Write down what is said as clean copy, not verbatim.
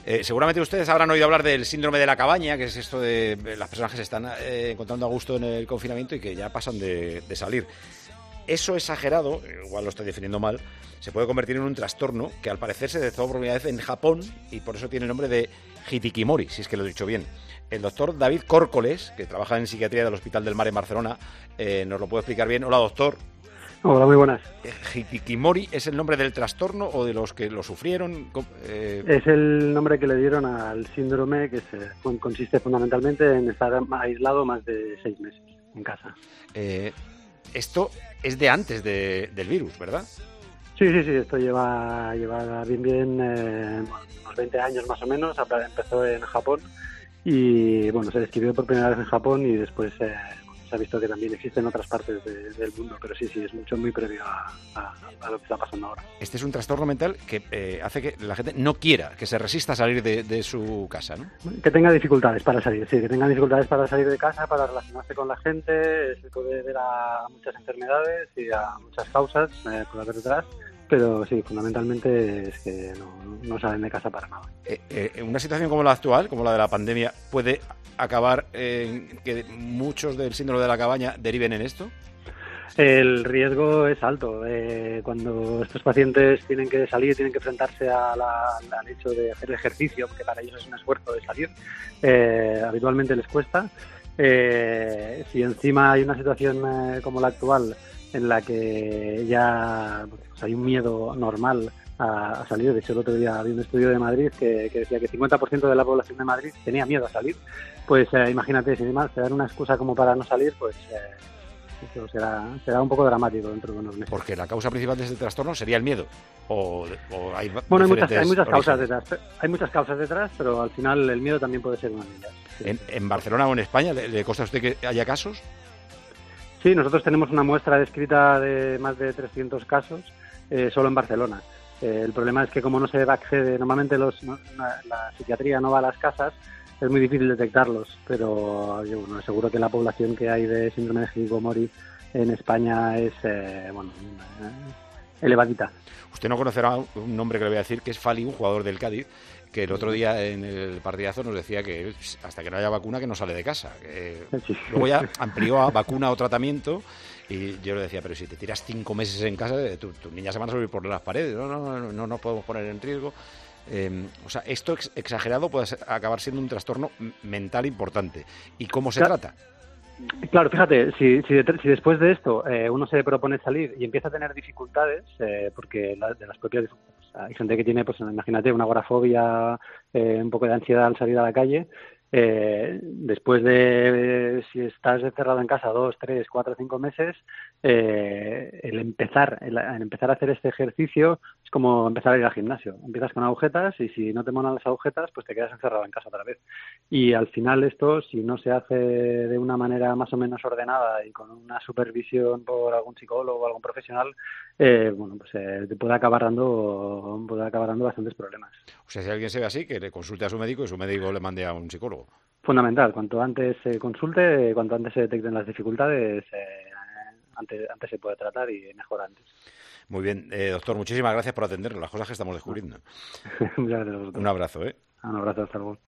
Seguramente ustedes habrán oído hablar del síndrome de la cabaña, que es esto de las personas que se están encontrando a gusto en el confinamiento y que ya pasan de salir. Eso exagerado, igual lo estoy definiendo mal, se puede convertir en un trastorno que al parecer se detectó por primera vez en Japón y por eso tiene el nombre de hikikomori, si es que lo he dicho bien. El doctor David Córcoles, que trabaja en psiquiatría del Hospital del Mar en Barcelona, nos lo puede explicar bien. Hola, doctor. Hola, muy buenas. ¿Hikikomori es el nombre del trastorno o de los que lo sufrieron? Es el nombre que le dieron al síndrome que consiste fundamentalmente en estar aislado más de 6 meses en casa. Esto es de antes del virus, ¿verdad? Sí, esto lleva bien unos 20 años más o menos. Empezó en Japón y se describió por primera vez en Japón y después se ha visto que también existe en otras partes del mundo, pero sí, es muy previo a lo que está pasando ahora. Este es un trastorno mental que hace que la gente no quiera, que se resista a salir de su casa, ¿no? Que tenga dificultades para salir, sí, que tenga dificultades para salir de casa, para relacionarse con la gente. Se puede ver a muchas enfermedades y a muchas causas por haber detrás, pero sí, fundamentalmente es que no salen de casa para nada. Una situación como la actual, como la de la pandemia, ¿puede acabar en que muchos del síndrome de la cabaña deriven en esto? El riesgo es alto. Cuando estos pacientes tienen que salir, tienen que enfrentarse al hecho de hacer ejercicio, porque para ellos es un esfuerzo de salir, habitualmente les cuesta. Si encima hay una situación como la actual, en la que ya hay un miedo normal a salir. De hecho, el otro día había un estudio de Madrid que decía que 50% de la población de Madrid tenía miedo a salir. Pues imagínate, si encima te dan una excusa como para no salir, pues eso será un poco dramático dentro de unos meses. Porque la causa principal de este trastorno sería el miedo. ¿O hay muchas causas detrás. Hay muchas causas detrás, pero al final el miedo también puede ser una de ellas. Sí. ¿En Barcelona o en España le consta a usted que haya casos? Sí, nosotros tenemos una muestra descrita de más de 300 casos solo en Barcelona. El problema es que como no se accede, normalmente la psiquiatría no va a las casas, es muy difícil detectarlos, pero yo seguro que la población que hay de síndrome de hikikomori en España es elevadita. Usted no conocerá un nombre que le voy a decir, que es Fali, un jugador del Cádiz, que el otro día en el partidazo nos decía que hasta que no haya vacuna que no sale de casa. Sí. Luego ya amplió a vacuna o tratamiento y yo le decía, pero si te tiras 5 meses en casa, tus niñas se van a subir por las paredes, no nos podemos poner en riesgo. Esto exagerado puede acabar siendo un trastorno mental importante. ¿Y cómo se trata? Claro, fíjate, si después de esto uno se propone salir y empieza a tener dificultades, porque de las propias hay gente que tiene, pues imagínate, una agorafobia, un poco de ansiedad al salir a la calle. Después de si estás encerrado en casa 2, 3, 4, 5 meses, el empezar a hacer este ejercicio es como empezar a ir al gimnasio. Empiezas con agujetas y si no te molan las agujetas, pues te quedas encerrado en casa otra vez. Y al final esto, si no se hace de una manera más o menos ordenada y con una supervisión por algún psicólogo o algún profesional, te puede acabar dando bastantes problemas. O sea, si alguien se ve así, que le consulte a su médico y su médico le mande a un psicólogo. Fundamental, cuanto antes se consulte, cuanto antes se detecten las dificultades, antes se puede tratar y mejor antes. Muy bien, doctor, muchísimas gracias por atendernos, las cosas que estamos descubriendo. Muchas gracias a vosotros. Un abrazo, Un abrazo, hasta luego.